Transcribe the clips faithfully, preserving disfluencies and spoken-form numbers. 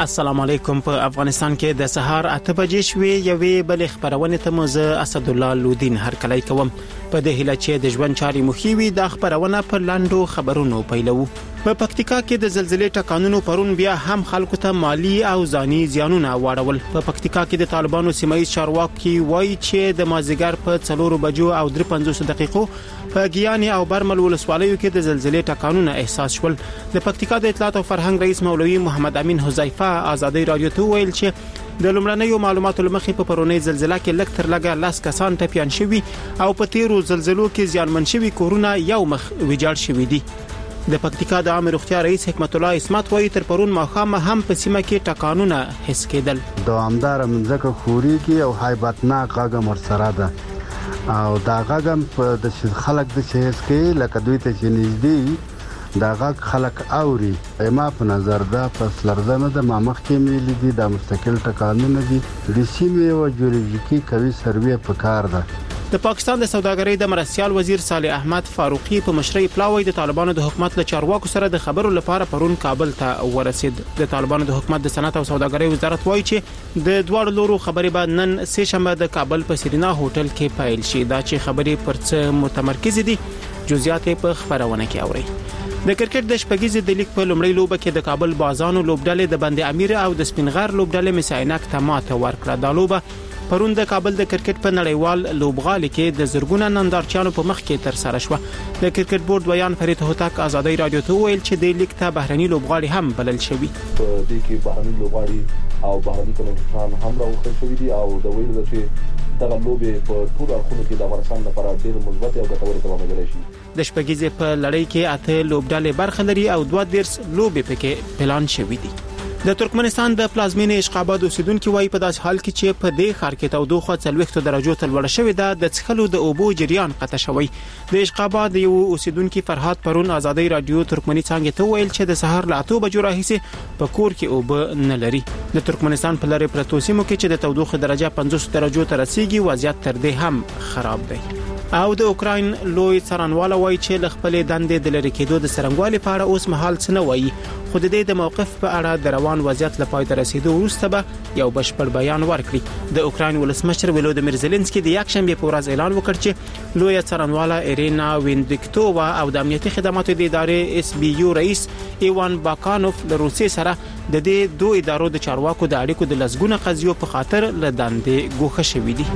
السلام علیکم. په افغانستان کې د سهار اته بجې شوې یوې بل خبرونه ته مزه اسد الله لودین هر کله کوم په دې هله چې د ژوند چاري مخیوي د خبرونه پر لاندو خبرونو پیلو. په پکتیکا کې د زلزلې ټکانونو پرون بیا هم خلکو ته مالی او ځاني زیانونه واړول. په پکتیکا کې د طالبانو سیمایي چارواکي وایي چې د مازیګر په څلور بجو او درې پنځوس دقیقو په ګیاني او برمل ولسوالیو کې د زلزلې ټکانونه احساس شول. د پکتیکا د اطلاعات او فرهنګ رئیس مولوي محمد امین حذیفه آزادۍ رادیو ته ویل چې د لومړنیو معلوماتو لمخې په پرونی زلزلہ کې لږ تر لږه لاس کسان ټپيان شوي او په تیرو زلزلو کې زیانمن شوي کورونه یو مخ ویجاړ شوي دي. د پکتیکا د عامه روغتیا رئیس حکمت الله اسمت وایي تر پرون ماخام هم په سیمه کې ټکانونه حس کېدل. دوامدار منځکه خوري کې او هایبتناک غږ مرسره ده او دا غږم په د خلک د شهس کې لکه دوی ته چې نږدې دا غږ خلک اوري. ما په نظر دا پس لرزنه د مامخ کې ملي دي د مستقل ټکانونه دي د سیمې او جیولوژیکي کوي سروې په کار ده. د پاکستان د سوداګرۍ د مرستيال وزیر صالح احمد فاروقي په مشرۍ پلاوی د طالبانو د حکومت له چارواکو سره د خبرو لپاره پرون کابل ته ورسید. د طالبانو د حکومت د صنعت او سوداګرۍ وزارت وایي چې د دوه لورو خبرې بعد نن سه شنبه د کابل په سرینا هوټل کې پیل شي. دا چې خبرې پر څه متمرکز دي جزئیات په خبرونه کې اوري. د کرکټ د شپږیزې د لیګ په لومړۍ لوبه کې د کابل بازانو لوبډلې د بند امیر او د سپینغر لوبډلې مساینک تماته ورکړه. د لوبه پرون د کابل د کرکټ په نړیوال لوبغالي کې د زرګونه نندارچیانو په مخ کې تر سره شو. د کرکټ بورډ ویان فرید هوتک آزادۍ رادیو ته ویل چې د لیګ ته بهرني لوبغالي هم بلل شوی. په دې کې بهرني لوبغالي او بهرني کمنټران هم راوخل شوی دي او د ویلو چې دغه لوبې په ټول اړخونو کې د افغانستان لپاره ډېر مثبت او ګټورې تمامېدلی شي. د شپږیزې په لړۍ کې اته لوبډلې برخه لري او دوه دیرس لوبې پکې پلان شوی دي. د ترکمنستان د پلازمینې اشقاباد اوسیدونکو وايي په داس حال کې چې په دې ښار کې تودوخه څلوېښت درجو ته لوړه شوې ده. د څښلو د اوبو جریان قطع شوی. د اشقاباد یو اوسیدونکو فرهاد پرون آزادۍ رادیو ترکمني څنګه ته ویل چې د سحر له اته بجو راهیسې په کور کې اوبه نه لري. د ترکمنستان په لری پرتو سیمو کې چې د تودوخه درجه پنځوس درجو ته رسیدي وضعیت تر دې هم خراب دی. او د اوکراین لوی څارنواله وایي چې خپل دندې د لری کېدو د سرنګوالي په اړه اوس مهال څه نه وایي. خو د دې د موقف په اړه د روان وضعیت لپاره تر رسیدو وروسته به یو بشپړ بیان ورکړي. د اوکراین ولسمشر ولودمیر زيلنسکي د یکشنبه په ورځ اعلان وکړ چې لوی څارنواله ایرینا وینډیکټووا او د امنیتي خدماتو د ادارې اس بي یو رئیس ایوان باکانوف له روسي سره د دې دوه ادارو د چارواکو د اړیکو د لسګونه قضیو په خاطر له دندې ګوښه شوې دي.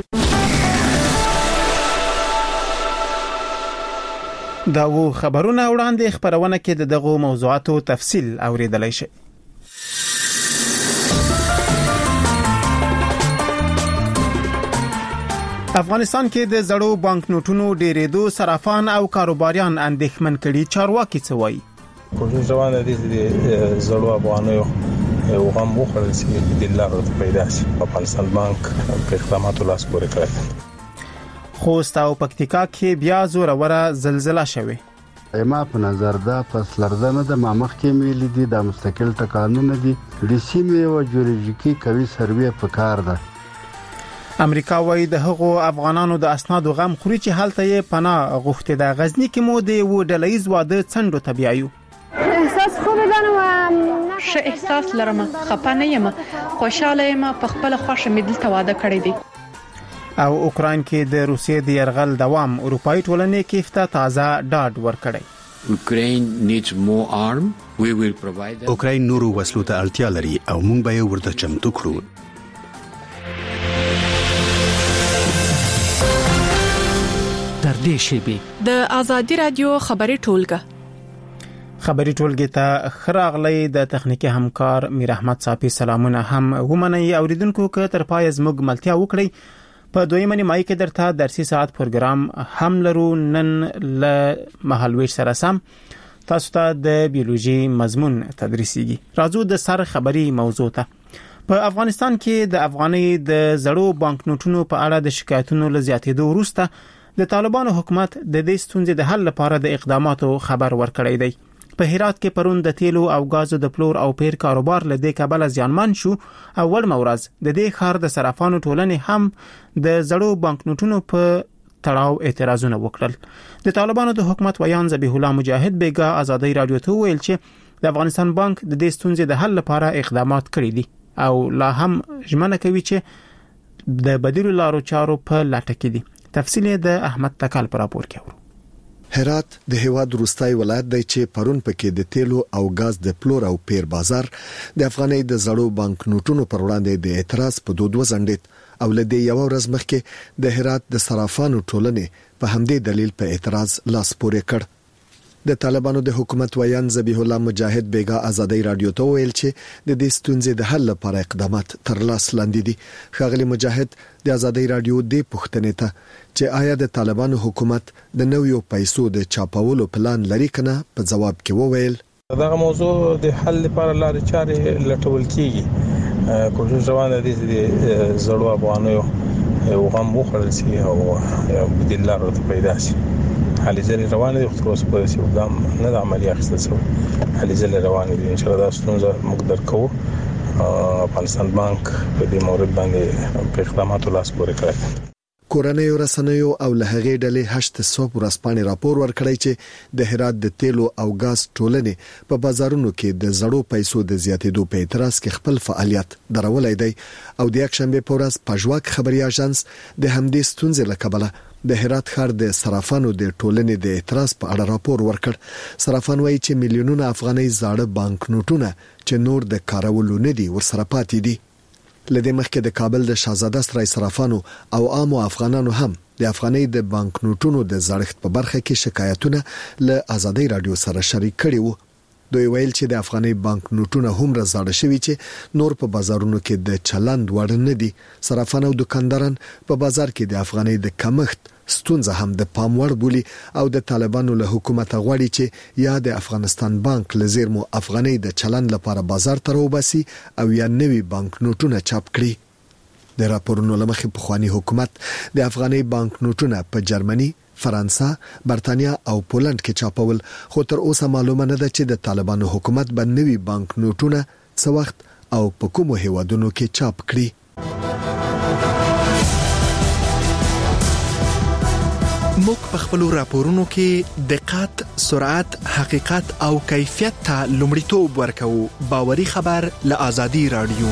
دا و خبرونه وړاندې خبرونه کې د دغه موضوعاتو تفصیل اوریدلای شي. افغانستان کې د زړو بانک نوټونو ډېرېدو صرافان او کاروباریان اندېښمن کړي. چارواکي څه وایي؟ کوشش روانه دي چې زړو افغانانو یو غم وخورل شي د لارو پیدا شي. افغانستان بانک په اقداماتو لاس پورې کړی. خوست او پکتیکا کې بیا زوروره زلزلہ شوه. ما په نظر دا پس لرزنه د مامخ کې ملي دي د مستقل ټکانونه دي د سیمې او جیولوژیکي کوي سروې په کار ده. امریکا وايي د هغو افغانانو د اسنادو غم خوري چې حالت یې پناه غوښتي. د غزنی کې مو د و ډلېز واده څنډو طبيعيو احساس خو دنه ش احساس لرم خپانه یم خوشاله یم په خپل خوښه مې دلته واده کړی دی. او اوکراین کې د روسیې د يرغل دوام اروپאי ټولنې کې افته تازه ډاډ ورکړی. Ukraine needs more arm. We will provide them. اوکراین نورو وسلو ته اړتیا لري او موږ به یې ورته چمتو کړو. تر دې شیبې د آزادۍ رادیو خبري ټولګه خبري ټولګه ته خراغلی د تخنیکی همکار میر احمد صافي سلامونه هم ومني اوریدونکو که تر پای زموږ ملتیا وکړي. په دویمه نیمه کې درته درسي ساعت پروګرام هم لرو. نن له مهالويش سره سم تاسو ته د بیولوژي مضمون تدریسيږي. راځو د سر خبري موضوع ته. په افغانستان کې د افغاني د زړو بانک نوټونو په اړه د شکایتونو له زیاتېدو وروسته د طالبانو حکومت د دې ستونزې د حل لپاره د اقداماتو خبر ورکړی دی. په هرات کې پرون د تیلو او غازو د پلور او پیر کاروبار له دې کبله زیانمن شو. اول مورز د دې خار د صرافانو ټولنې هم د زړو بانک نوټونو په تړاو اعتراضونه وکړل. د طالبانو د حکومت ویان ذبیح الله مجاهد بیګا آزادۍ رادیو ته ویل چې د افغانستان بانک د دې ستونزې د حل لپاره اقدامات کړي دي او لا هم ژمنه کوي چې د بدیلو لارو چارو په لټه کې دي. تفصیل د احمد تکال پر راپور کې ورو. هرات د هیواد روستای ولایت دی چې پرون پکې د تیلو او غاز د پلور او پیر بازار د افغاني د زړو بانک نوټونو پر وړاندې د اعتراض په دود وزندید او لدې یو ورځ مخکې د هرات د صرافانو ټولنې په همدې دلیل په اعتراض لاس پورې کړ. د طالبانو د حکومت ویان ذبیح الله مجاهد بیگا ازادي رادیو ته ویل چې د دې ستونزې د حل لپاره اقدامات تر لاس لاندې دي. ښاغلي مجاهد د ازادي رادیو د پښتنې ته چې آیا د طالبانو حکومت د نویو پیسو د چاپولو پلان لري کنه په جواب کې وویل دغه موضوع د حل لپاره لارې چارې لټول کیږي. کوشش روانه دي چې زړو افغانیو وغم وخړل شي او بدیل لارو ته پیدا شي. حالي ځل روانه دي خو اوس په څیر ګام نه د عملیه اخیستل شوی. حالي ځل روانه دي ان شاء الله ستونزه موږ درکو. افغانستان بانک په دې مورد باندې په اقداماتو لاس پورې کړی. کورنۍ رسنیو او له هغې ډلې هشت صوب ورسپانې راپور ورکړی چې د هرات د تیلو او غاز ټولنې په بازارونو کې د زړو پیسو د زیاتېدو په اعتراض کې خپل فعالیت درولای دی او د یکشنبه په ورځ پژواک خبري اژانس د همدې ستونزې له کبله د هرات ښار د صرافانو د ټولنې د اعتراض په اړه راپور ورکړ. صرافان وایي چې میلیونونه افغاني زاړه بانک نوټونه چې نور د کارولو نه دي ورسره پاتې دي. لدې مخکې د کابل د شاهزاده سرای صرافانو او عامو افغانانو هم د افغاني د بانک نوټونو د زړښت په برخه کې شکایتونه له ازادي رادیو سره شریک کړي وو. دوی ویل چې د افغاني بانک نوټونه هم راځړ شوي چې نور په بازارونو کې د چلند وړ نه دي. صرافان او دکانداران په بازار کې د افغاني د کمښت ستونزه هم د پام وړ بولي او د طالبانو له حکومت غواړي چې یا د افغانستان بانک لزیرمو افغاني د چلند لپاره بازار ته راوباسي او یا نوي بانک نوټونه چاپ کړي. د راپورونو لمخې په خواني حکومت د افغاني بانک نوټونه په جرمني، فرانسه، برتانیا او پولند کې چاپول، خو تر اوسه معلومه نه ده چې د طالبانو حکومت به نوي بانک نوټونه څه وخت او په کومو هیوادونو کې چاپ کړي. موږ په خپل راپورونو کې دقت، سرعت، حقیقت او کیفیت ته لومړیتوب ورکوو. باوري خبر له ازادي رادیو.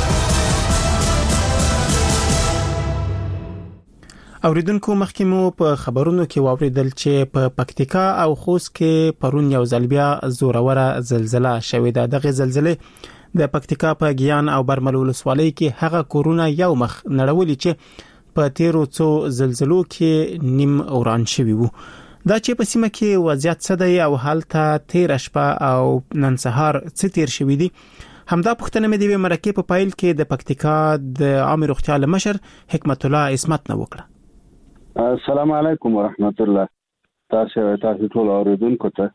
اوریدونکو مخکې مو په خبرونو کې واوریدل چې په پکتیکا او خوست کې پرون یو ځل بیا زوروره زلزلہ شوې ده. دغه زلزلې د پکتیکا په ګیان او برمل ولسوالۍ کې هغه کورونه یو مخ نړولي چې په تیرو څو زلزلو کې نیم اوران شوی وو. دا چې په سیمه کې وضعیت څه دی او حالت تیر شپه او نن سهار څه تیر شوی دی، همدا پوښتنه مې د مرکه په پایل کې د پکتیکا د عام روغتیا مشر حکمت الله اسمت نه وکړه. السلام علیکم ورحمت الله. تاسو تاسو ټول اوریدونکو ته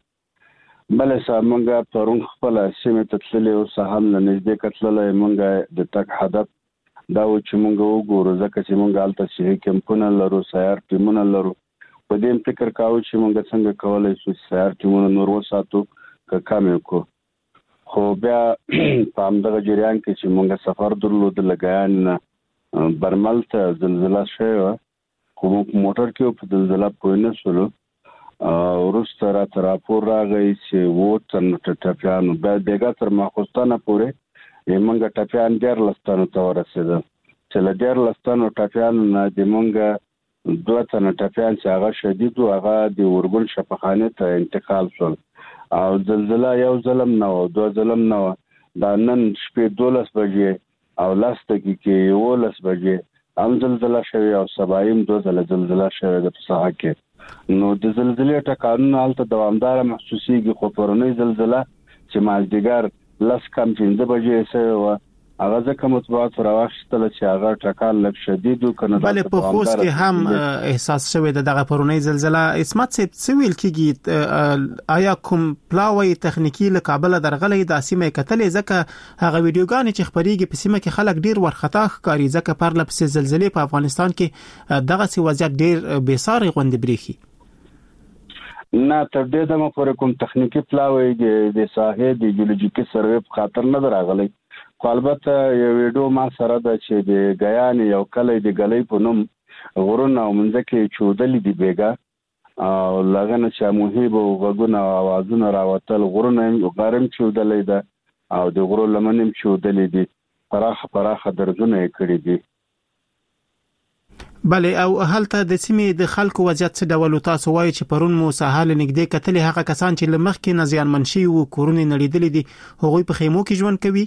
بل سامنګه پرون خپل سیمه تتللې او سهم نه نږدې کتللې مونږه د تک هدف دا و چې مونږ وګورو ځکه چې مونږ الته صحي کمپونه لرو، سیار ټیمونه لرو. په دې فکر کاوه چې مونږ څنګه کولای شو سیار ټیمونه نور وساتو که کم وکړو. خو بیا په همدغه جریان کې چې مونږ سفر درلود لګیان برمل ته زلزلہ شوه، خو موږ موټر کې په زلزلہ پوه نه شولو. وروسته راته راپور راغی چې و تن ټپیانو بیا بیګا تر ماخوستانه پورې یمنګ ټپیان ډیر لستانو ته ورسېدل چې له ډیر لستانو ټپیانو نه د مونږ دوه تنه ټپیان چې هغه شدید او هغه د ورګل شفاخانه ته انتقال شول. او زلزلہ یو ظلم نه و، دوه ظلم نه و. دا نن شپې دولس بجې او لاس دقیقې یولس بجې هم زلزلہ شوی او سبایم دوه ځله زلزلہ شوی د ساحه کې. نو د زلزلې ټکانونه هلته دوامدار محسوسيږي، خو پرونی زلزلہ چې مازدیګر لاس کم پنځه بجې سره و هغه ځکه مطبوعات راوښتل چې هغه ټکان لږ شدید و کنه. بلې په خوست کې هم احساس شوی د دغه پرونی زلزلہ. اسمت صاحب څه ویل کېږي؟ آیا کوم پلاوی تخنیکی له کابل درغلې د سیمه کتلې؟ ځکه هغه ویډیوګانې چې خبريږي په سیمه کې خلک ډیر ورخطا ښکاري ځکه پر لپسې زلزلې په افغانستان کې دغه سی وضعیت ډیر بیساري غوندې بریخي. نه تر دې دمه پورې کوم تخنیکی پلاوی د ساحې د جیولوژیکي سروې په خاطر نه راغلی. خو البته یو ویډیو ما سره ده چې د غیان یو کلی د غلې په نوم غرونه او منځ کې چودلې دی بیګا او لغنه چې موهیب او غوونه او اوازونه راوتل غرونه غارم چودلې ده او د غرو لمنم چودلې دي پراخه پراخه درځونه کړې دي. بله او هلته د سیمې د خلکو وضعیت څه ډول تاسو وایي چې پرون مو ساحل نږدې کتلې هغه کسان چې لمخ کې نزيان منشي او کورونه نړیدلې دي هغوی په خیمو کې ژوند کوي؟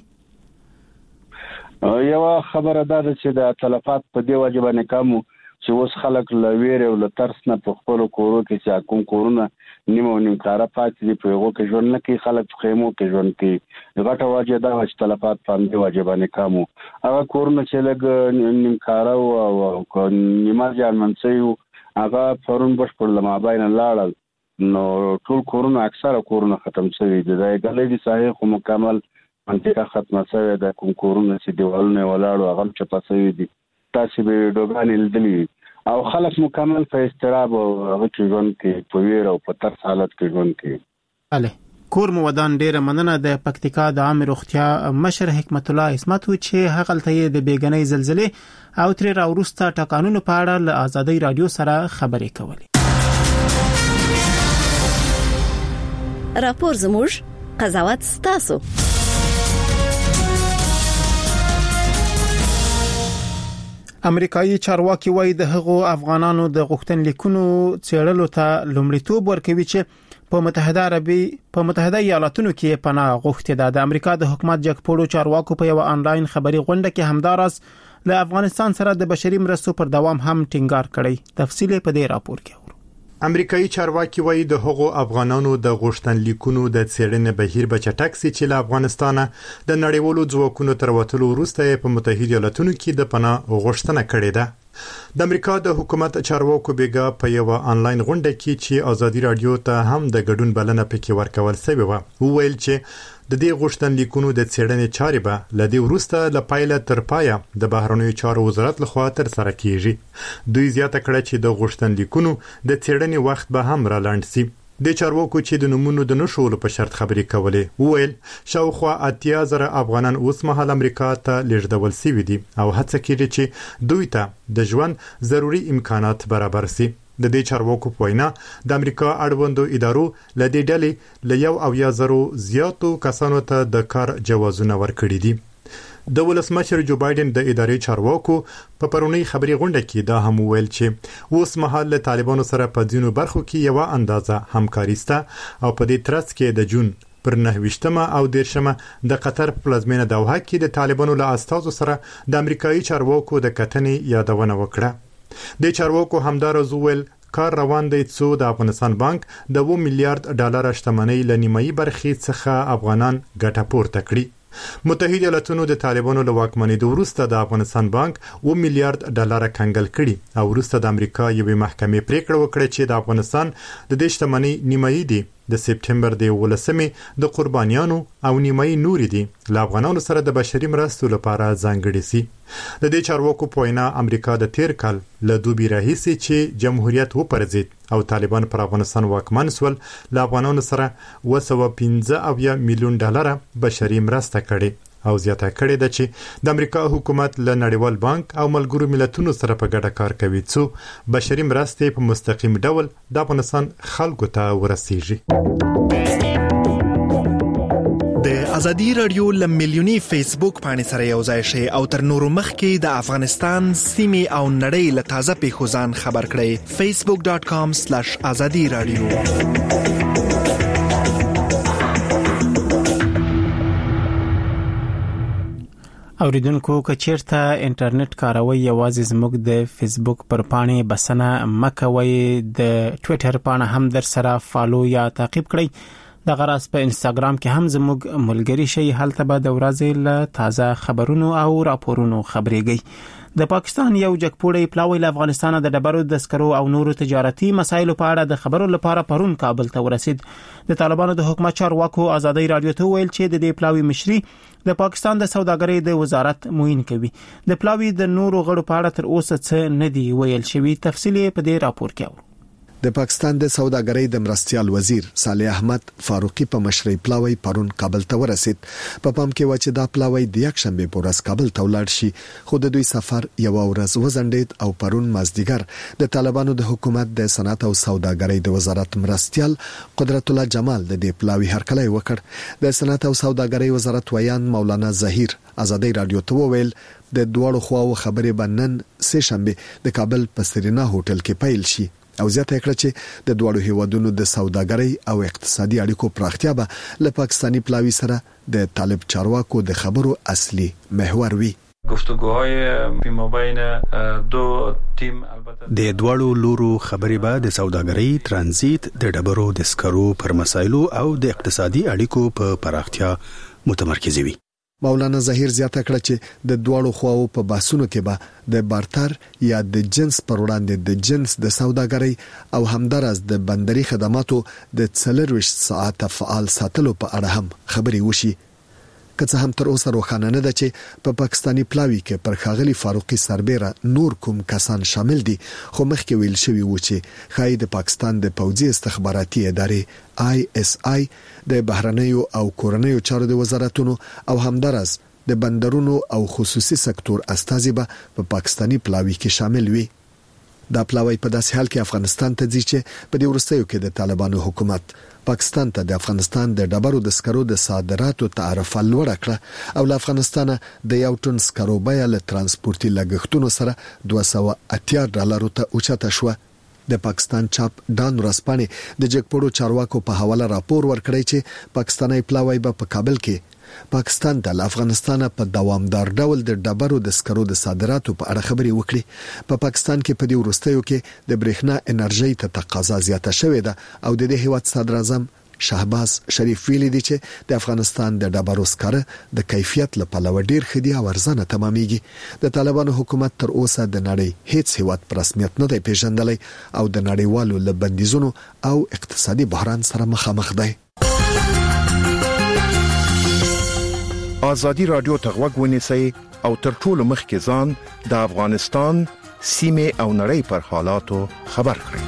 یو خبره ده چې د تلفات په دی واجب نه کوم چې اوس خلک لویر او لترس نه په خپل کورو کې چې کوم کورونه نیمه نیم کاره پاتې دي په یو کې ژوند نه کوي خلک په خیمو کې ژوند کوي. غټه واجب ده چې تلفات په دی واجب نه کوم هغه کورونه چې لګ نیم کاره او نیمه ځان منسي هغه پرون بش پر لمه باین لاړل نو ټول کورونه اکثره کورونه ختم شوي دي. دا غلې دي صحیح خو مکمل منطقه ختمه شوې ده کوم کورونه چې دیوالونه ولاړو هغه چپا شوي دي تاسو به ډوګان لیدلی او خلک مکمل په استراب او هغه ژوند کې په ویر او په تر حالت کې ژوند کوي. bale کور مو ودان ډیره مننه د پکتیکا د عام روغتیا مشر حکمت الله اسمت چې هغه ته د بیګنۍ زلزلې او تر راورسته ټکانونو په اړه له آزادۍ رادیو سره خبرې کولې. راپور زموږ قضاوت ستاسو. امریکایي چارواکي وایي د هغو افغانانو د غوښتنلیکونو څېړلو ته لومړیتوب ورکوي چې په متحده عربي په متحده ایالاتونو کې پناه غوښتي ده. د امریکا د حکومت جګپوړو چارواکو په یو آنلاین خبري غونډه کې همداراز له افغانستان سره د بشري مرستو پر دوام هم ټینګار کړی. تفصیل په دې راپور کې امریکایي چارواکي وایي د هغو افغانانو د غوښتنلیکونو د څېړنې بهیر به چټک سي چې له افغانستانه د نړیوالو ځواکونو تر وتلو وروسته په متحده ایالاتونو کې د پناه غوښتنه کړې ده. د امریکا د حکومت چارواکو بیګا په یو آنلاین غونډه کې چې آزادي رادیو ته هم د ګډون بلنه پکې ورکول شوې و وویل چې د دې غوښتنلیکونو د څېړنې چارې به له دې وروسته له پایله تر پایه د بهرنیو چارو وزارت لخوا تر سره کیږي. دوی زیاته کړه چې د غوښتنلیکونو د څېړنې وخت به هم را لاند شي. د چارواکو چې د نمونو د نشولو په شرط خبرې کولې وویل شاوخوا اتیا زره افغانان اوس مهال امریکا ته لیږدول شوي دي او هڅه کوي چې دوی ته د ژوند ضروري امکانات برابر شي. د دې چارواکو په وینا د امریکا اړوندو ادارو له دې ډلې له یو او یا زرو زیاتو کسانو ته د کار جوازونه ورکړي دي. د ولسمشر جو بایدن د ادارې چارواکو په پرونی خبري غونډه کې دا هم ویل چې اوس مهال له طالبانو سره په ځینو برخو کې یو اندازه همکاري شته او په دې ترڅ کې د جون پر نهویشتمه او دیرشمه د قطر پلازمینه دوحه کې د طالبانو له استازو سره د امریکایي چارواکو د کتنې یادونه وکړه. د چارواکو همدارز ویل کار روان دی څو د افغانستان بانک د و میلیارډ ډالر شتمنۍ لنیمایي برخې څخه افغانان ګټه پورته کړي. متحده ایالاتونو د طالبانو له واکمنۍ وروسته د افغانستان بانک و میلیارډ ډالر کنګل کړي او وروسته د امریکا یوې محکمې پریکړه وکړه چې د افغانستان د دې شتمنۍ نیمایي دي د سپټمبر د ولسمې د قربانیانو او نیمایي نوري دي له افغانانو سره د بشري مرستو لپاره ځانګړي سي. د دې چارواکو په وینا امریکا د تیر کال له دوبي راهیسې چې جمهوریت وپرځید او طالبان پر افغانستان واکمن سول له افغانانو سره و سوه پنځه اویا میلیون ډالر بشري مرسته کړي او زیاته کړې ده چې د امریکا حکومت له نړیوال بانک او ملګرو ملتونو سره په ګډه کار کوي څو بشري مرستې په مستقیم ډول د افغانستان خلکو ته ورسیږي. د ازادي رادیو لملیونی فیسبوک باندې سره یو ځای شي او تر نورو مخکې د افغانستان سیمه او نړۍ له تازه پیښو ځان خبر کړئ facebook dot com slash azadi radio. اوریدونکو کچیرته انټرنیټ کاروي یوازې زموږ د فیسبوک پر پاڼې بسنه مکوي د ټوئیټر پاڼه هم در سره فالو یا تعقیب کړئ. د غراس په انستګرام کې هم زموږ ملګری شي هلته به د ورځې له تازه خبرونو او راپورونو خبرېږي. د پاکستان یو جګپوړی پلاوی له افغانستان د ډبرو د سکرو او نورو تجارتي مسایلو په اړه د خبرو لپاره پرون کابل ته ورسید. د طالبانو د حکومت چارواکو آزادۍ رادیو ته ویل چې د دې پلاوی مشري د پاکستان د سوداګرۍ د وزارت معین کوي. د پلاوی د نورو غړو په اړه تر اوسه څه نه دی ویل شوی. تفصیل په دې راپور کې اورو. د پاکستان د سوداګرۍ د مرستيال وزیر صالح احمد فاروقي په مشرۍ پلاوی پرون کابل ته ورسید. په پام کې و چې دا پلاوی د یک شنبه په ورځ کابل ته ولاړ شي، خو د دوی سفر یو ورځ وزندید او پرون مازدیګر د طالبانو د حکومت د صنعت او سوداګرۍ د وزارت مرستيال قدرت الله جمال د دې پلاوی هرکلی وکړ. د صنعت او سوداګرۍ وزارت ویان مولانا زهیر ازادي رادیو ته وویل د دوړو خواو خبرې بنن سه شنبه د کابل په سرینا هوټل کې پیل شي او زیاته کړه چې د دوړو هیوادونو د سوداګرۍ او اقتصادي اړیکو پراختیا به له پاکستانی پلاوی سره د طالب چارواکو د خبرو اصلي محور وي. گفتگوهای پیما بین دو تیم د دوړو لورو خبرې به د سوداګرۍ، ترانزیت، د ډبرو د سکرو پر مسایلو او د اقتصادي اړیکو په پراختیا متمرکز وي. مولانا زهیر زیاته کړه چې د دوړو خواو په باسونو کې به د بارتر یا د جنس پر وړاندې د جنس د سوداګرۍ او همدارس د بندري خدماتو د څلرويشت ساعت فعال ساتلو په اړه هم خبري وشي. که څه هم تر اوسه روښانه نه ده چې په پاکستانی پلاوی کې پر خاغلی فاروقي سربېره نور کوم کسان شامل دي، خو مخکې ویل شوی و چې خای د پاکستان د پوځي استخباراتي ادارې آی اس آی د بهرنیو او کورنیو چارو د وزارتونو او همدارس د بندرونو او خصوصي سکتور استازي به په پاکستانی پلاوی کې شامل وي. دا پلاوی په داسې حال کې افغانستان ته ځي چې په دې ورستیو کې د طالبانو حکومت پاکستان ته د افغانستان د ډبرو د سکرو د صادراتو تعرفه لوړه کړه او له افغانستانه د یو ټن سکرو بیه له ترانسپورتي لګښتونو سره دوه سوه اتیا ډالرو ته اوچته شوه. د پاکستان چاپ ډان ورځپاڼې د جګپړو چارواکو په حواله راپور ورکړی چې پاکستاني پلاوی به په کابل کې پاکستان د افغانستان په دوامدار ډول د ډبرو د سکرو د صادراتو په اړه خبري وکړي. په پا پاکستان کې په دې ورستیو کې د برېښنا انرژي ته تقاضا زیاته شوې ده او د دې هیواد صدر اعظم شهباز شریف ویلي دی چې د افغانستان د ډبرو سکره د کیفیت لپاره ډیر خدي او ارزانه تمامېږي. د طالبانو حکومت تر اوسه د نړۍ هیڅ هیواد پر رسمیت نه دی پیژندلی او د نړیوالو لبندیزونو او اقتصادي بحران سره مخامخ دی. آزادی رادیو ته غوږ ونیسئ او تر ټولو مخکې ځان د افغانستان سیمه او نړۍ پر حالاتو خبر کړئ.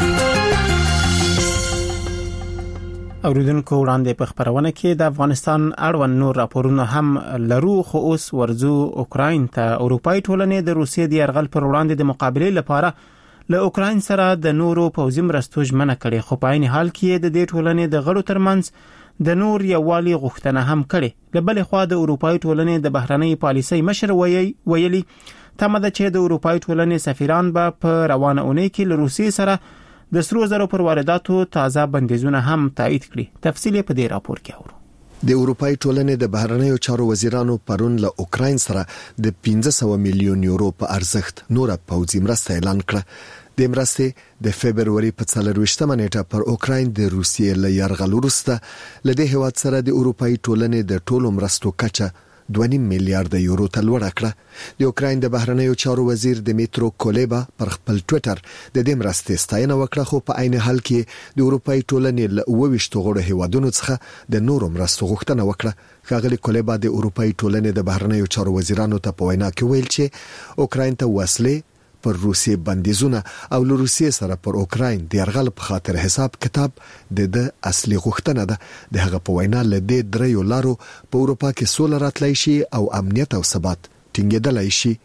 اوریدونکو وړاندې په خبرونه کې د افغانستان اړوند نور راپورونه هم لرو، خو اوس ورزو اوکراین ته. اروپای ټولنې د روسیې د یرغل پر وړاندې د مقابله لپاره له اوکراین سره د نورو پوځي مرستو ژمنه کړې، خو په عین حال کې د دې ټولنې د غړو ترمنځ د نور یووالي غوښتنه هم کړې. له بلې خوا د اروپای ټولنې د بهرنۍ پالیسۍ مشر ویلي تمه ده چې د اروپای ټولنې سفیران به په روانه اونۍ کې له روسیې سره د سرو زرو پر وارداتو تازه بندیزونه هم تایید کړي. تفصیل په دې راپور کې اورو. د اروپای ټولنې د بهرنیو چارو وزیرانو پرون له اوکراین سره د پنځه سوه میلیون یورو په ارزښت نور پوځي مرسته اعلان کړه. د مرستې د فبرवरी په څلرويشتمه نیټه پر اوکراین د روسیې له یرغل وروسته لدې هیواد سره د اروپای ټولنې د ټولو مرستو کچه دوه نیم میلیارډ یورو ته لوړه کړه. د اوکراین د بهرنیو چارو وزیر دمیترو کوليبا پر خپل ټوئیټر د دې مرستې ستاینه وکړه، خو په عین حال کې د اروپای ټولنې له اوه ویشت غړو هیوادونو څخه د نورو مرستو غوښتنه وکړه. ښاغلي کوليبا د اروپای ټولنې د بهرنیو چارو وزیرانو ته په وینا کې ویل چې اوکراین ته وسلې پر روسیې بندیزونه او له روسیې سره پر اوکراین د یرغل په خاطر حساب کتاب د د اصلي غوښتنه ده. د هغه په وینا له دې دریو لارو په اروپا کې سوله راتلای شي او امنیت او ثبات ټینګېدلای شي.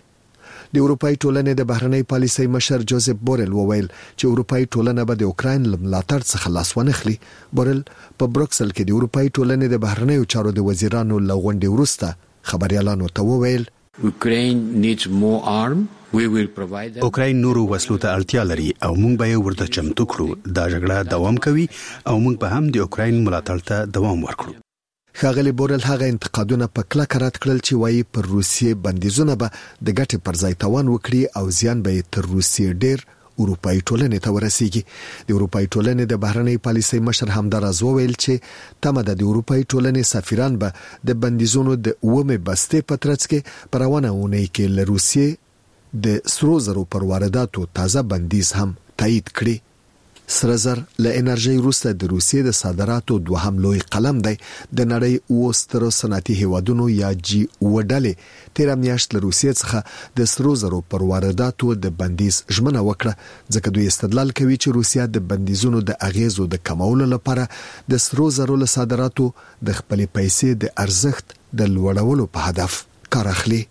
د اروپای ټولنې د بهرنۍ پالیسۍ مشر جوزف بورل وویل چې اروپای ټولنه به د اوکراین ملاتړ څخه لاس ونخلي. بورل په بروکسل کې د اروپای ټولنې د بهرنیو چارو د وزیرانو له غونډې وروسته خبريالانو ته وویل Ukraine needs more arm. We will provide them. اوکراین نورو وسلو ته اړتیا لري او موږ به یې ورته چمتو کړو. دا جګړه دوام کوي او موږ به هم د اوکراین ملاتړ ته دوام ورکړو. ښاغلي بورل هغه انتقادونه په کلکه رد کړل چې وایي پر روسیې بندیزونه به د ګټې پر ځای تاوان وکړي او زیان به تر روسیې ډیر اروپای ټولنې ته ورسیږي. د اروپای ټولنې د بهرنۍ پالیسۍ مشر همدارز وویل چې تمه ده د اروپای ټولنې سفیران به د بندیزونو د اومه بستې په ترڅ کې پر روانه اونۍ کې له روسیې د سرو زرو پر وارداتو تازه بندیز هم تایید کړي. سره زر له انرژي وروسته د روسیې د صادراتو دوهم لوی قلم دی. د نړۍ اوه ستر صنعتي هیوادونو یا جی وډلې تیر میاشت له روسیې څخه د سرو زرو پر وارداتو د بندیز ژمنه وکړه، ځکه دوی استدلال کوي چې روسیه د بندیزونو د اغیزو د کمولو لپاره د سرو زرو له صادراتو د خپلې پیسې د ارزښت د لوړولو په هدف کار اخلي.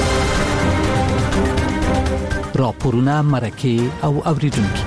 راپورونه مرکه او اوریدونکو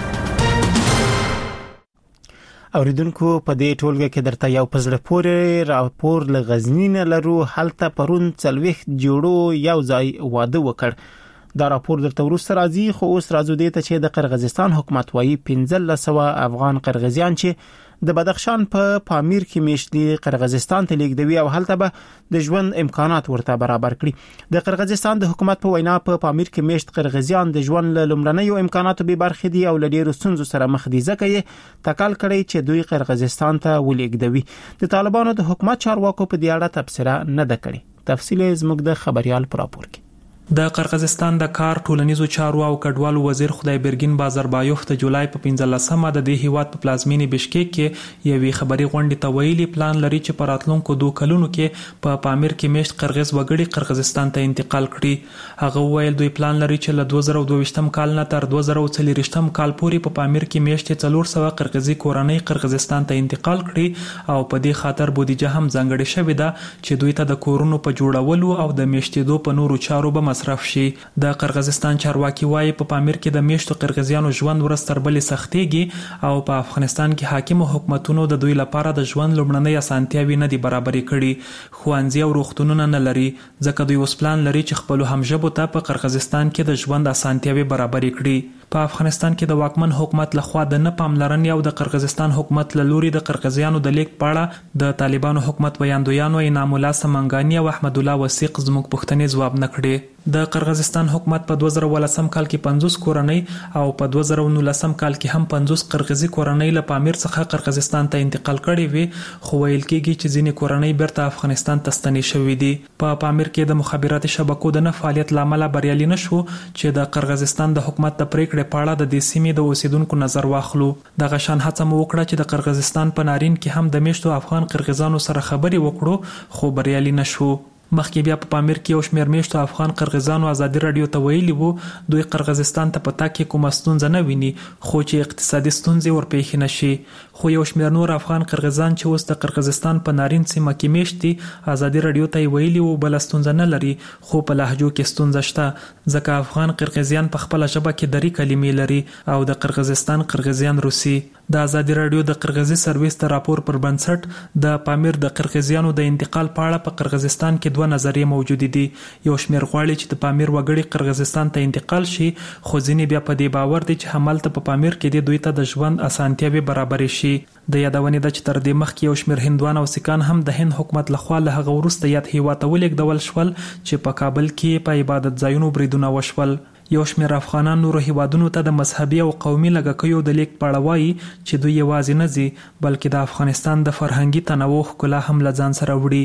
اوریدونکو په دې ټولګه کې درته یو پزړه پورې راپور له غزنی نه لرو. هلته پرون څلويخ جوړو یو ځای واده وکړ. دا راپور درته ورسره راځي، خو اوس راځو دې ته چې د قرغیزستان حکومت وايي پنځلس سوه افغان قرغیزیان چې د بدخشان په پامیر کې میشتي قرغیزستان ته لیږدوي او هلته به د ژوند امکانات ورته برابر کړي. د قرغیزستان د حکومت په وینا په پامیر کې میشت قرغیزیان د ژوند له لومړنیو امکاناتو به برخې دي او له ډیرو ستونزو سره مخ دي، ځکه یې تکل کړي چې دوی قرغیزستان ته ولېږدوي. د طالبانو د حکومت چارواکو په دې اړه تبصره نه ده کړې. تفصیل زموږ د خبريال پر راپور کې. د قرغیزستان د کار ټولنیزو چارو او کډوالو وزیر خدای برګین بازربایوف د جولای په پنځلسمه د دې هیواد په پلازمینې بشکیک کې یوې خبري غونډې ته ویلي پلان لري چې په راتلونکو دوه کلونو کې په پامیر کې میشت قرغیز وګړي قرغیزستان ته انتقال کړي. هغه ویل دوی پلان لري چې له دوه زره دوه ویشتم کال نه تر دوه زره څلوېښتم کال پورې په پامیر کې میشت څلور سوه قرغیزي کورنۍ قرغیزستان ته انتقال کړي او په دې خاطر بودیجه هم ځانګړې شوې ده چې دوی ته د کورونو په جوړولو او د میشتېدو په نورو چارو به مصرف شي. د قرغیزستان چارواکي وايي په پامیر کې د میشتو قرغیزیانو ژوند ورستر بلې سختيږي او په افغانستان کې حاکم حکومتونو د دوی لپاره د ژوند لومړنۍ اسانتیاوي نه دي برابرې کړي. خوانځي او روغتونونه نه لري، ځکه دوی اوس پلان لري چې خپل همژبو ته په قرغیزستان کې د ژوند اسانتیاوي برابرې کړي. په افغانستان کې د واکمن حکومت لخوا د نه پاملرنې او د قرغیزستان حکومت له لوري د قرغیزیانو د لیک پاړه د طالبانو حکومت ویاندویانو انعام الله سمنګانی او احمد الله وثیق زموږ پښتنې ځواب نکړي. د قرغیزستان حکومت په دوه زره ولسم کال کې پنځوس کورنۍ او په دوه زره نولسم کال کې هم پنځوس قرغیزي کورنۍ له پامیر څخه قرغیزستان ته انتقال کړي وي، خو ویل کېږي چې ځینې کورنۍ بیرته افغانستان ته ستنې شوې دي. په پا پامیر کې د مخابراتي شبکو د نه فعالیت لامل بریالي نشو چې د قرغیزستان د حکومت د پریکړې په اړه د دې سیمې د اوسیدونکو نظر واخلو. دغه شان هڅه مو وکړه چې د قرغیزستان په نارین کې هم د میشتو افغان قرغیزانو سره خبرې وکړو، خو بریالي نشو. مخکې بیا په پامیر کې یو شمېر میشتو افغان قرغیزانو ازادي رادیو ته ویلي وو دوی قرغیزستان ته په تګ کې کومه ستونزه نه ویني، خو چې اقتصادي ستونزې ورپېښې نشي. خو یو شمېر نور افغان قرغیزان چې اوس د قرغیزستان په نارین سیمه کې میشت دي ازادي رادیو ته ویلي وو بل ستونزه نه لري، خو په لهجو کې ستونزه شته، ځکه افغان قرغیزیان په خپل ژبه کې درې کلمې لري او د قرغیزستان قرغیزیان روسي. د ازادي رادیو د قرغیزي سرویس د راپور پر بنسټ د پامیر د قرغیزیانو د انتقال په اړه په قرغیزستان کې دوه نظریې موجود دي. یو شمېر غواړي چې د پامیر وګړي قرغیزستان ته انتقال شي، خو ځینې بیا په دې باور دي چې همالته په پامیر کې د دوی ته د ژوند اسانتیاوي برابرې شي. د یادونې ده چې تر دې مخکې یو شمېر هندوان او سیکان هم د هند حکومت لخوا له هغه وروسته یاد هیواد ته ولېږدول شول چې په کابل کې په عبادت ځایونو بریدونه وشول. یو شمېر افغانان نورو هیوادونو ته د مذهبي او قومي لږکیو د لیک په اړه وایي چې دوی یوازې نه ځي بلکې د افغانستان د فرهنګي تنوع ښکلا هم له ځان سره وړي.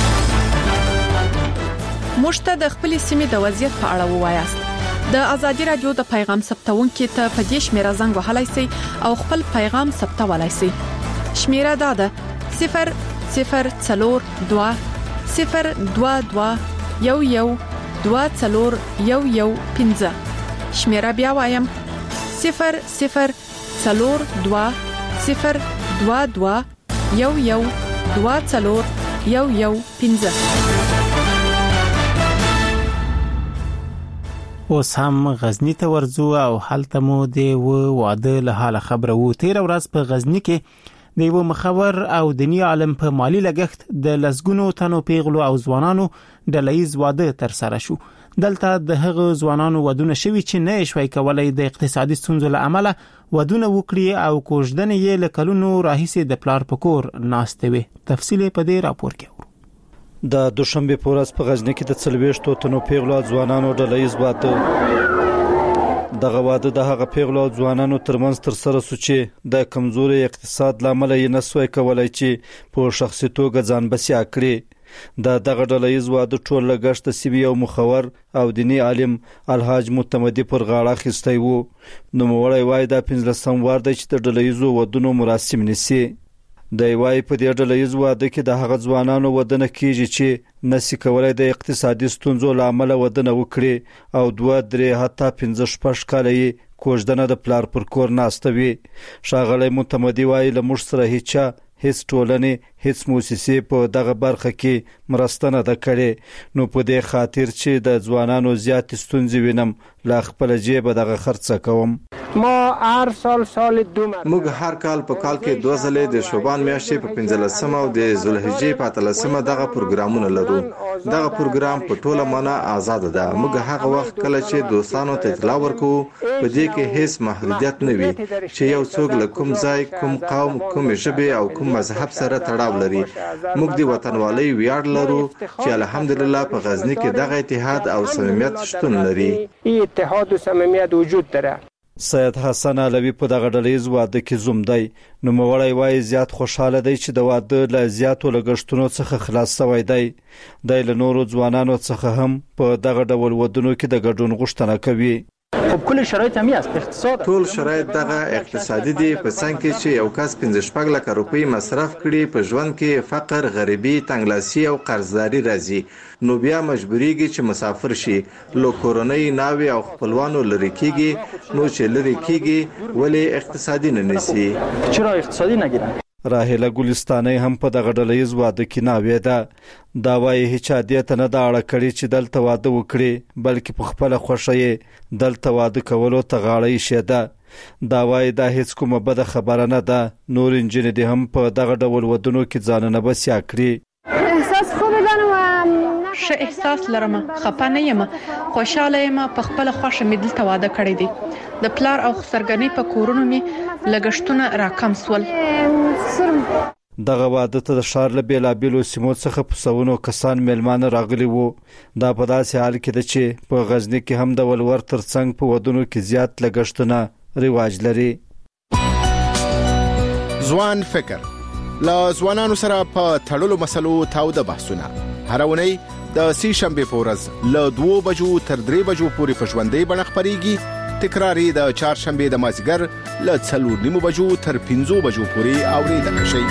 موږ ته د خپل سیمې د وضعیت په اړه ووایاست. د ازادي رادیو د پیغام ثبتونکو ته په دې شمیره زنګ وهلای شئ او خپل پیغام ثبتولای شئ. شمیره دا ده صفر صفر څلور دوه صفر دوه دوه یو یو دوه څلور یو یو پنځه. شمیره بیا وایم صفر صفر څلور دوه صفر دوه دوه یو یو دوه څلور یو یو پنځه. اوس هم غزنی ته ورځو او هلته مو د واده له حاله خبره وو. تیر ورځ په غزنی کې د یو مخور او دینی عالم په مالی لګښت د لسګونو تنو پیغلو او ځوانانو ډلهیز واده تر سره شو. دلته د هغه ځوانانو ودونه شوي چې نه شوي کولای د اقتصادي ستونزو له امله ودونه وکړي او کوژدنې یې له کلونو راهیسې د پلار په کور ناشته وي. تفصیل په دې راپور کې د دوشنبه په ورځ په غزنی کې د څلوېښتو تنو پیغلو ځوانانو ډلهیز واده دغه واده د هغه پیغلو ځوانانو ترمنځ تر سره سو چې د کمزوري اقتصاد لامل یې نسوي کولای چې په شخصي توګه ځان بسیا کړي. د دغه ډلهییز واده ټول لګښت د سیمې یو مخور او دینی عالم الحاج متمدي پر غاړه اخیستی و. نوموړی وایي دا پنځلسم وار دی چې د ډلهییزو ودونو مراسم نیسي. دی وایي په دې ډلهییز واده کې د هغه ځوانانو ودونه کیږي چې نشي کولای د اقتصادي ستونزو له امله ودونه وکړي او دوه درې حتی پنځه شپږ کاله یې کوژدنه د پلار پر کور ناسته وي. ښاغلی متمدي وایي له موږ سره هیچا هیڅ ټولنې هیڅ موسسې په دغه برخه کې مرسته نه ده کړې، نو په دې خاطر چې د ځوانانو زیاتې ستونزې وینم له خپله جیبه دغه خرڅه کوم. ما هر سال سال دو مرتبه موږ هر کال په کال کې دوه ځلې د شوبان میاشتې په پنځلسمه او د ذوالحجې په اتلسمه دغه پروګرامونه لرو. دغه پروګرام په ټوله معنا آزاد ده. موږ هغه وخت کله چې دوستانو ته اطلاع ورکوو په دې کې هیڅ محدودیت نه وي چې یو څوک له کوم ځای، کوم قوم، کوم ژبې او کوم مذهب سره تړاو لري. موږ د وطنوالۍ ویاړ لرو چې الحمدلله په غزني کې دغه اتحاد او صمیمیت شتون لري. اتحاد و صمیمیت وجود داره. سید حسن علوی په دغه ډلهییز واده کې زوم دی. نوموړی وایي زیات خوشحاله دی چې د واده له زیاتو لګښتونو څخه خلاص شوی دی. دی له نورو ځوانانو څخه هم په دغه ډول ودونو کې د ګډون غوښتنه کوي. خب کل شرایط هم هست اقتصاد ټول شرایط دغه اقتصادي دي په څنګ کې چې یو کس پنځه شپږ لکه روپۍ مصرف کړي په ژوند کې فقر، غریبي، تنګلاسي او قرضداري راځي، نو بیا مجبوریږي چې مسافر شي، له کورنۍ ناوې او خپلوانو لرې کیږي. نو چې لرې کیږي ولې اقتصادي نه نیسي؟ چرا اقتصادي نگیرن؟ راهله ګلستانۍ هم په دغه ډلهییز واده کې ناوې ده. دا وایي هیچ عادیت نه ده اړه کړې چې دلته واده وکړي، بلکې په خپله خوښه یې دلته واده کولو ته غاړه ایښې ده. دا وایي دا هیڅ کومه بده خبره نه ده. نور نجونې دې هم په دغه ډول ودونو کې ځانونه بسیا کړي. احساس خوب دارم ښه احساس لرم، خپه نه یم، خوشاله یم. په خپله خوښه مې دلته واده کړی دی. د پلار او خسرګنۍ په کورونو مې لګښتونه راکم سول. دغه واده ته د ښار له بیلابیلو سیمو څخه په سوونو کسان میلمانه راغلي وو. دا په داسې حال کې ده چې په غزني کې هم د ولور ترڅنګ په ودونو کې زیات لګښتونه رواج لري. ځوان فکر له ځوانانو سره په تړلو مسلو تاوده بحثونه هر اونۍ د سې شنبې په ورځ له دوه بجو تر درې بجو پورې په ژوندۍ بڼه خپرېږي. تکراري د چهارشنبې د مازدیګر له څلور نیمو بجو تر پنځو بجو پورې اوریدل شي.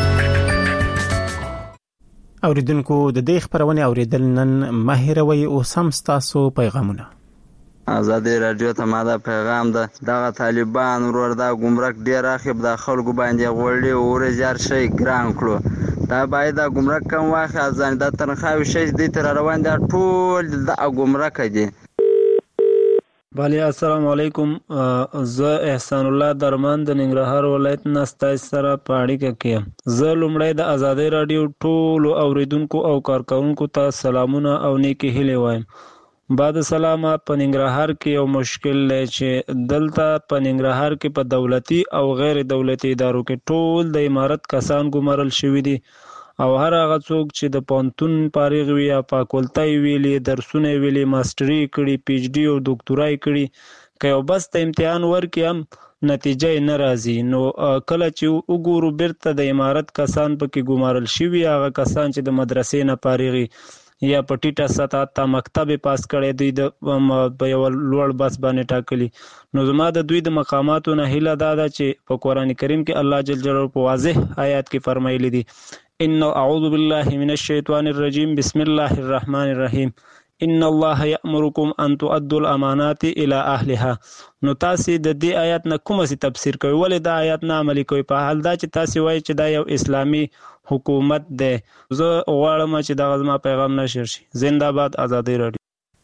اوریدونکو د دې خبرونه اوریدل نن ماهروي او سم تاسو پیغامونه. ازادي رادیو ته ماده پیغام ده. دغه طالبان ورور دا ګمرک ډیر اخیب د خلکو باندې غوړي او ورزار شي ګران کړو. دا باید د ګمرک کم واخی ځان د تنخواوي شي د تر روان دي ټول د ګمرک دي. بله السلام علیکم. زه احسان الله درمان د ننګرهار ولایت نه ستاسو سره په اړیکه کې یم. زه لومړی د ازادي رادیو ټول اوریدونکو او کارکونکو ته سلامونه او نیکی هیلې وایم. بعد سلامه په ننګرهار کې یو مشکل دی چې دلته په ننګرهار کې په دولتي او غیر دولتي ادارو کې ټول د امارت کسان ګمارل شوي دي او هر هغه څوک چې د پانتون فارغ وي یا فاکولټي ویلي، درسونه ویلي، ماستري کړي، پی ایچ ډي او ډاکټورای کړي، که یو بس ته امتحان ورکړي هم نتیجه نه راځي. نو کله چې وګورو بیرته د امارت کسان پکې ګمارل شوي، هغه کسان چې د مدرسې نه فارغ یا په ټیټه سطح ته مکتب پاس کړي، دوی د په یو لوړ بس باندې ټاکلي. نو زما د دوی د مقاماتو نه هیله دا ده چې په قرآن کریم کې الله جل جلاله په واضح آیات کې فرمایلی دي ان اعوذ بالله من الشیطان الرجیم بسم الله الرحمن الرحیم ان الله یأمرکم ان تؤدوا الامانات الى اهلها. نو تاسو د دې آیات نه کومه سي تفسیر کوي؟ ولې دا آیات نه عملي کوي؟ په حال دا چې تاسو وایي چې دا یو اسلامي حکومت ده. زه غواړم چې دا غزما پیغام نشر شي. زنده باد ازادي رادیو.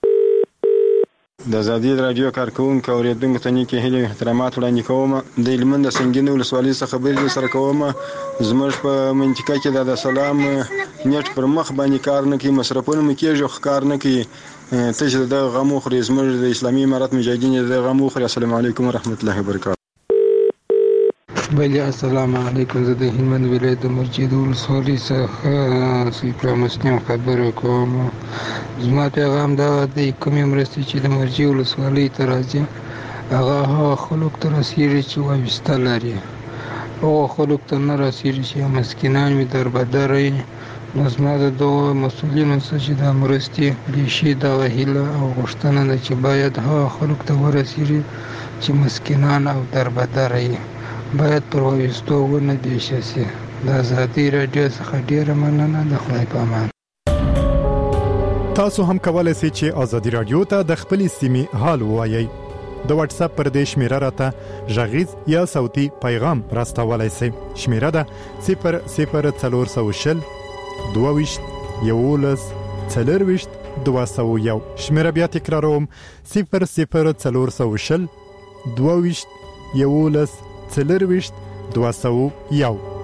د ازادي رادیو کارکونکو اوریدونکو ته نیکی هیلې احترامات وړاندې کوم. د هلمند د سنګین ولسوالۍ څخه خبرې سره کوم. زموږ په منطقه کې د سلام نیټ پر مخ باندې کار نه کوي، مصرفونه مو کېږي خو کار نه کوي. ته چې د غمو خوري زموږ د اسلامي امارت مجاهدین د غمو خوري. السلام علیکم ورحمت الله وبرکاته. بله السلام علیکم. زه د هلمند ولایت د مسجد ولسوالۍ څخه سیفا مسلم خبره کوم. زما پیغام دا دی کومې مرستې چې د مرجع ولسوالۍ ته راځي هغه هغه خلکو ته رسیږي چې وابسته لري، هغه خلکو ته نه رسیږي چې مسکینان وي، دربدره وي، نو زما د دوه مسؤلینو څخه چې د مرستې بشي د هیله او غوښتنه ده چې باید هغه خلک ته ورسیږي چې مسکینان او دربدر یې باید پر وایستو ونه دی شي. د ازادي رادیو څخه ډیره مننه. د خدای په امان. تاسو هم کولای شئ چې ازادي رادیو ته د خپل سیمې حال ووایي. د واتس اپ پر دې شمیره راته ژغیز یا صوتي پیغام راستولای شئ. شمیره ده صفر صفر څلور سوه شل دوه ویشت یولس څلور ویشت دوه سوه یو. شمیره بیا تکراروم صفر صفر څلور سوه شل دوه ویشت یولس څلور ویشت دوه سوه یو.